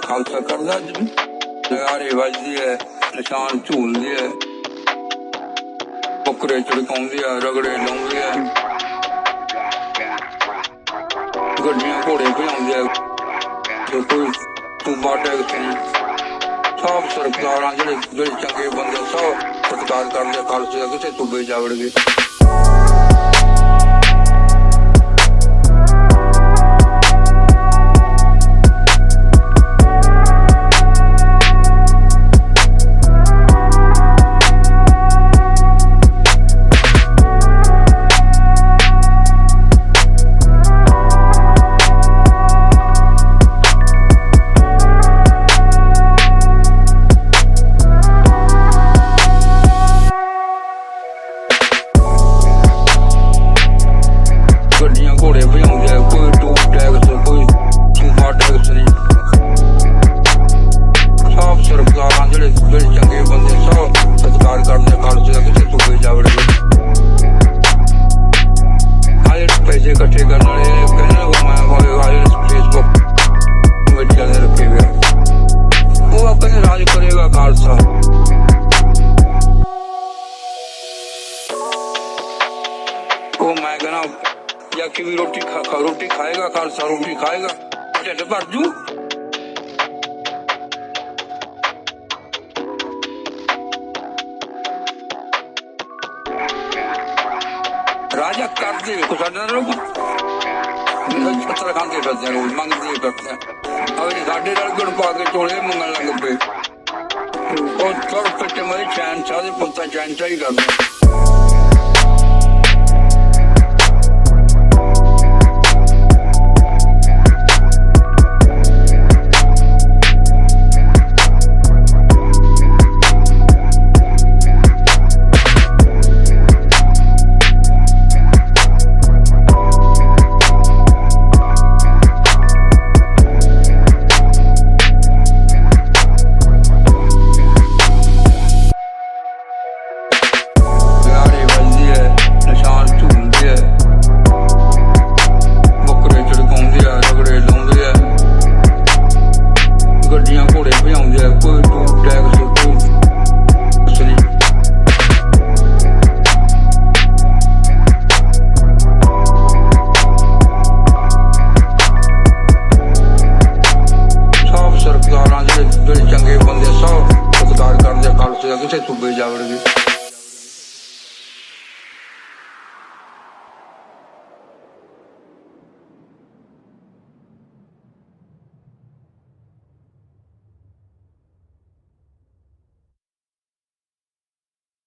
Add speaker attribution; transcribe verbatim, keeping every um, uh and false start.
Speaker 1: ਖਾਲਸਾ ਕਰਦਾ ਅੱਜ ਵੀ ਨਗਾਰੇ ਵੱਜਦੀ ਹੈ, ਨਿਸ਼ਾਨ ਝੂਲਦੇ ਹੈ, ਬੱਕਰੇ ਚੜਕਾਉਂਦੇ ਆ, ਰਗੜੇ ਲਾਉਂਦੇ ਆ, ਗੱਡੀਆਂ ਘੋੜੇ ਭਜਾਉਂਦੇ ਆ, ਤੇ ਕੋਈ ਸੂਬਾ ਟੈਕਸ ਨਹੀਂ। ਸਭ ਸਰਕਾਰਾਂ ਜਿਹੜੇ ਜਿਹੜੇ ਚੰਗੇ ਬੰਦੇ ਸਭ ਸਤਿਕਾਰ ਕਰਦੇ ਖਾਲਸੇ ਦਾ, ਕਿਸੇ ਸੂਬੇ ਜਾ ਵੜ ਗਏ। ਗੱਡੀਆਂ ਘੋੜੇ ਭਜਾਉਂਦੇ ਆ, ਕੋਈ ਟੂਰ ਟੈਕਸ, ਕੋਈ ਸੂਬਾ ਟੈਕਸ ਨਹੀਂ। ਸਭ ਸਰਕਾਰਾਂ ਜਿਹੜੇ ਜਿਹੜੇ ਚੰਗੇ ਬੰਦੇ ਸਭ ਸਤਿਕਾਰ ਕਰਦੇ ਖਾਲਸੇ ਦਾ, ਕਿਸੇ ਸੂਬੇ ਜਾ ਵੜ ਗਏ। ਆਹ ਜਿਹੜੇ ਪੈਸੇ ਇਕੱਠੇ ਕਰਨ ਵਾਲੇ ਕਹਿੰਦੇ ਮੈਂ ਹੋਏ ਫੇਸਬੁੱਕ ਕਮੇਟੀਆਂ ਦੇ ਰੱਖੇ ਹੋਏ, ਉਹ ਆਪਣੇ ਰਾਜ ਕਰੇਗਾ ਖਾਲਸਾ। ਉਹ ਮੈਂ ਕਹਿਣਾ ਜਾਂ ਕਿ ਵੀ ਰੋਟੀ ਖਾ ਖਾ ਰੋਟੀ ਖਾਏਗਾ ਖਾਲਸਾ, ਰੋਟੀ ਖਾਏਗਾ ਢਿੱਡ ਭਰ ਜੂ। ਰਾਜਾ ਕਰਦੇ ਵੇਖੋ ਸਾਡਾ ਲੋਕ ਪੱਤਰ ਖਾਂਦੇ ਫਿਰਦੇ ਰੋਜ਼ ਮੰਗਦੇ ਫਿਰਦੇ ਅਗਲੇ ਸਾਡੇ ਨਾਲ ਗੁਣ ਪਾ ਕੇ ਚੋਲੇ ਮੰਗਣ ਲੱਗ ਪਏ। ਉਹ ਤੁਰ ਪਿੱਟੇ ਮਰੇ ਚੈਨ ਚਾਹ ਦੇ ਪੁੱਤਾਂ ਚੈਨ ਚਾਹ ਹੀ ਕਰਦੇ।